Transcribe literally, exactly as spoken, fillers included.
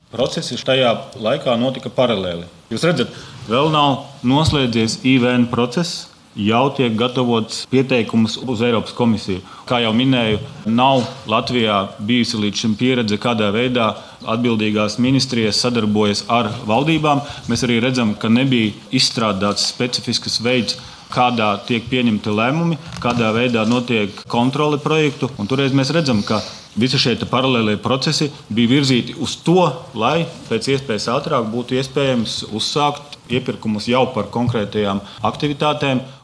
procesi tajā laikā notika paralēli. Jūs redzat, vēl nav noslēdzies I V N process, jau tiek gatavots pieteikums uz Eiropas komisiju. Kā jau minēju, nav Latvijā bijusi līdz šim pieredze, kādā veidā atbildīgās ministrijas sadarbojas ar valdībām. Mēs arī redzam, ka nebija izstrādāts specifisks veids, kādā tiek pieņemti lēmumi, kādā veidā notiek kontrole projektu. Un toreiz mēs redzam, ka visi šie paralēlie procesi bija virzīti uz to, lai pēc iespējas ātrāk būtu iespējams uzsākt iepirkumus jau par konkrētajām aktivitātēm.